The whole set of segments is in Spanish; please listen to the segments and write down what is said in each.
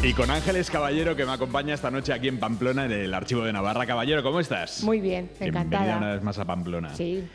Y con Ángeles Caballero, que me acompaña esta noche aquí en Pamplona, en el Archivo de Navarra. Caballero, ¿cómo estás? Muy bien, encantada. Bienvenida una vez más a Pamplona. Sí.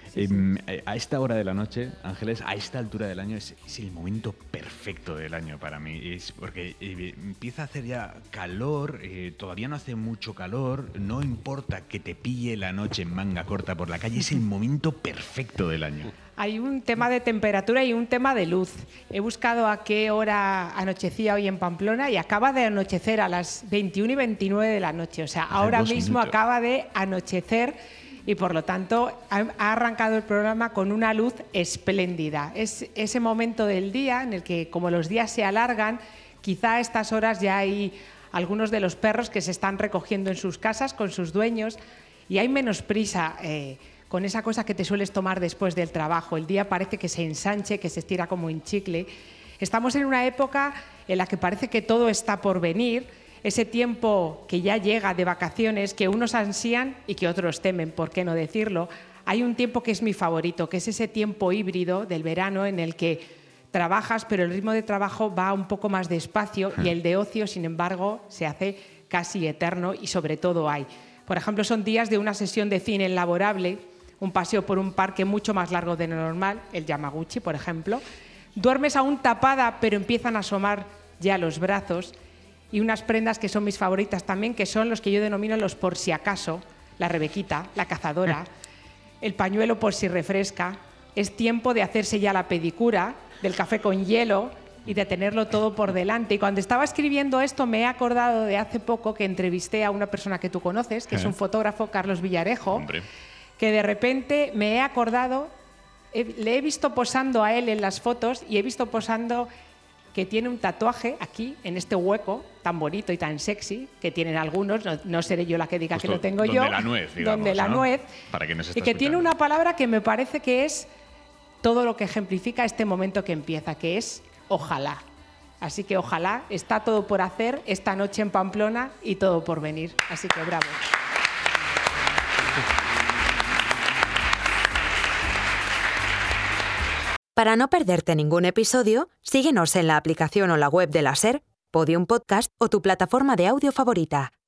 A esta hora de la noche, Ángeles, a esta altura del año, es el momento perfecto del año para mí. Es porque empieza a hacer ya calor, todavía no hace mucho calor, no importa que te pille la noche en manga corta por la calle, es el momento perfecto del año. Hay un tema de temperatura y un tema de luz. He buscado a qué hora anochecía hoy en Pamplona y acaba de anochecer a las 21 y 29 de la noche. O sea, ahora mismo acaba de anochecer y por lo tanto ha arrancado el programa con una luz espléndida. Es ese momento del día en el que, como los días se alargan, quizá a estas horas ya hay algunos de los perros que se están recogiendo en sus casas con sus dueños y hay menos prisa con esa cosa que te sueles tomar después del trabajo. El día parece que se ensanche, que se estira como en chicle. Estamos en una época en la que parece que todo está por venir, ese tiempo que ya llega de vacaciones, que unos ansían y que otros temen, ¿por qué no decirlo? Hay un tiempo que es mi favorito, que es ese tiempo híbrido del verano en el que trabajas, pero el ritmo de trabajo va un poco más despacio y el de ocio, sin embargo, se hace casi eterno y sobre todo hay. Por ejemplo, son días de una sesión de cine laborable, un paseo por un parque mucho más largo de lo normal, el Yamaguchi, por ejemplo. Duermes aún tapada, pero empiezan a asomar ya los brazos. Y unas prendas que son mis favoritas también, que son los que yo denomino los por si acaso, la rebequita, la cazadora, el pañuelo por si refresca. Es tiempo de hacerse ya la pedicura, del café con hielo y de tenerlo todo por delante. Y cuando estaba escribiendo esto me he acordado de hace poco que entrevisté a una persona que tú conoces, que es un fotógrafo, Carlos Villarejo. Hombre. Que de repente me he acordado, le he visto posando a él en las fotos y he visto posando que tiene un tatuaje aquí, en este hueco tan bonito y tan sexy, que tienen algunos, no seré yo la que diga que lo tengo yo. Donde la nuez, digamos, donde la ¿no? nuez. Para quien nos está y que tiene escuchando. una palabra que me parece que es todo lo que ejemplifica este momento que empieza, que es ojalá. Así que ojalá, está todo por hacer esta noche en Pamplona y todo por venir. Así que bravo. Para no perderte ningún episodio, síguenos en la aplicación o la web de la SER, Podium Podcast o tu plataforma de audio favorita.